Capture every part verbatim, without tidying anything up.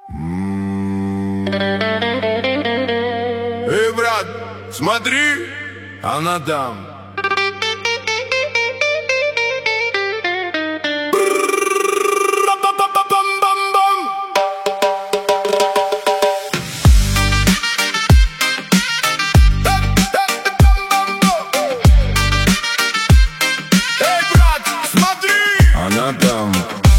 Эй, брат, смотри, она там. Эй, брат, смотри, она там.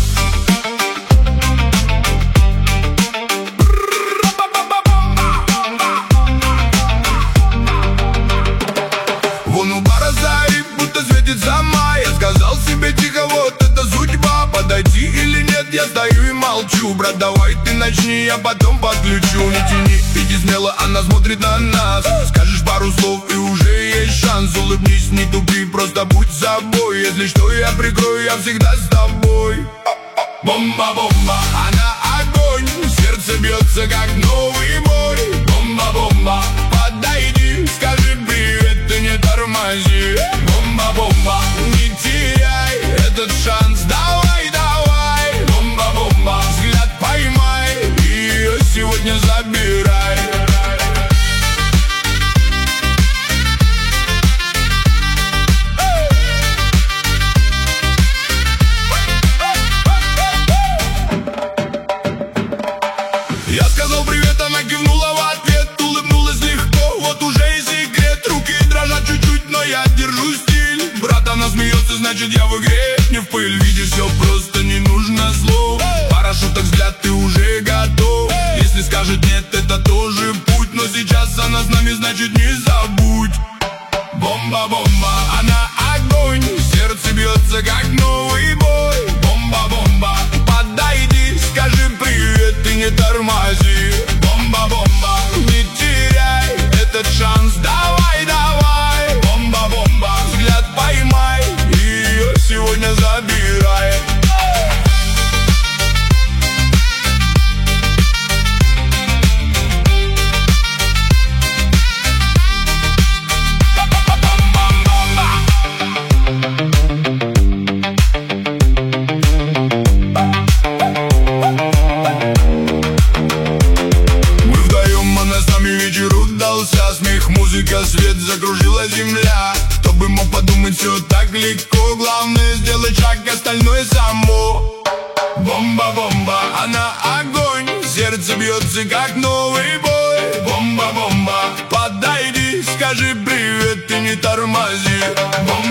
Вон у бара зари, будто светится май. Я сказал себе тихо, вот это судьба. Подойти или нет, я стою и молчу. Брат, давай ты начни, я потом подключу. Не тяни, иди смело, она смотрит на нас. Скажешь пару слов и уже есть шанс. Улыбнись, не тупи, просто будь собой. Если что, я прикрою, я всегда с тобой. Бомба-бомба, она огонь. Сердце бьется, как новый бой. Бомба-бомба, подойди, скажи привет, ты не тормози. Бомба-бомба, не теряй этот шанс, давай, давай. Бомба-бомба, взгляд поймай и ее сегодня забирай. Я сказал привет, она кивнула в ответ, улыбнулась легко, вот уже и секрет. Руки дрожат чуть-чуть, но я держу стиль. Брат, она смеется, значит я в игре, не в пыль. Видишь, все просто, не нужно слов. Пара шуток, взгляд, ты уже готов. Если скажет нет, это тоже путь. Но сейчас она с нами, значит не забудь. Бомба-бомба, она огонь. Сердце бьется, как новый бой. Бомба-бомба, подойди, скажи привет, ты не тормози. Бомба-бомба, не теряй этот шанс, давай, давай. Бомба-бомба, взгляд поймай и ее сегодня забирай. Вечер удался, смех, музыка, свет, закружила земля. Кто бы мог подумать, все так легко. Главное сделать шаг, остальное само. Бомба-бомба, она огонь. Сердце бьется, как новый бой. Бомба-бомба, подойди, скажи привет, ты не тормози. Бомба